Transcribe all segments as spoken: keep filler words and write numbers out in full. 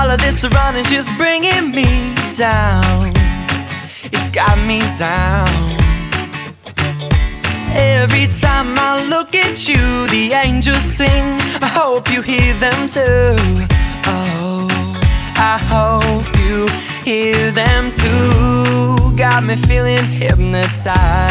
all of this around is just bringing me down. It's got me down. Every time I look at you, the angels sing. I hope you hear them too. Oh, I hope you hear them too. Got me feeling hypnotized,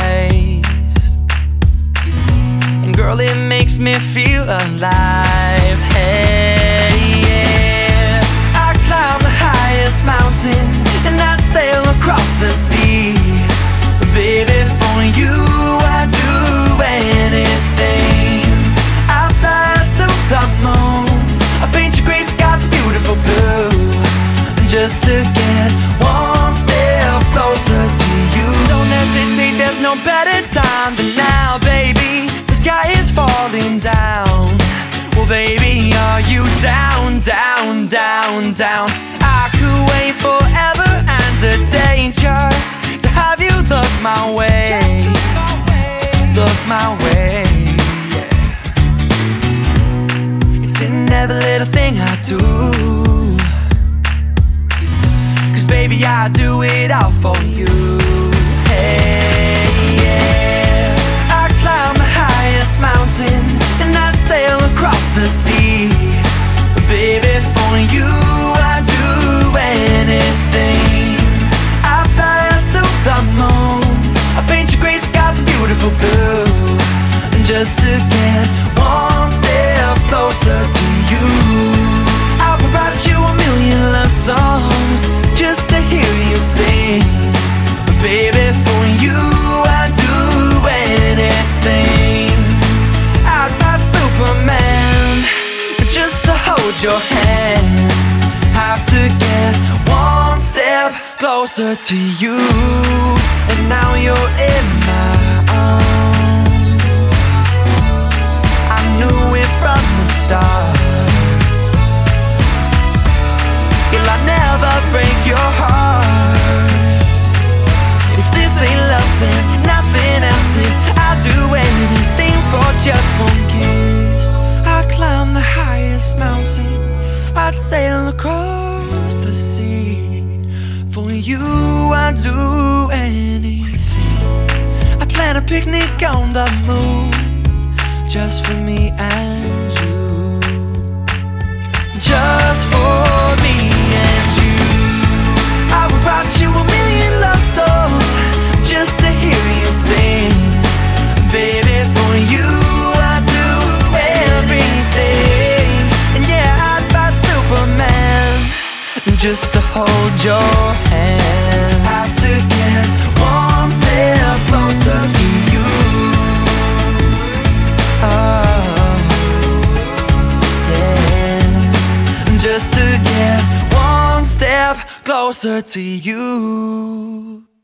and girl, it makes me feel alive. Hey, yeah. I climb the highest mountain and I'd sail across the sea. Baby, for you I'd do anything. I fly to the moon, I paint your gray skies a beautiful blue, just to get one step closer to you. Don't hesitate, there's no better time than now, baby. The sky is falling down. Well, baby, are you down, down, down, down? I could wait forever and a day just to have you look my way. Look my way, yeah. It's in every little thing I do, 'cause baby, I do it all for you. Hey, yeah. I climb the highest mountain and I'd sail across the sea. Baby, for you I'd do anything. I fly to the moon, I paint your gray skies a beautiful blue, just to get one step closer to you. I will write you a million love songs just to hear you sing. Baby, for you I'd do anything. I'd fight Superman just to hold your hand. Have to get one step closer to you, and now you're in my arms. I knew it from the start. Girl, I'll never break your heart. If this ain't love, then nothing else is. I'd do anything for just one kiss. I'd climb the highest mountain, I'd sail across the sea. For you I'd do anything. I plan a picnic on the moon, just for me and you. Just for me and you. I would write you a million love songs just to hear you sing. Baby, for you I'd do everything. And yeah, I'd fight Superman just to hold your hand. Have to get one step closer to you. Oh, yeah. Just to get one step closer to you.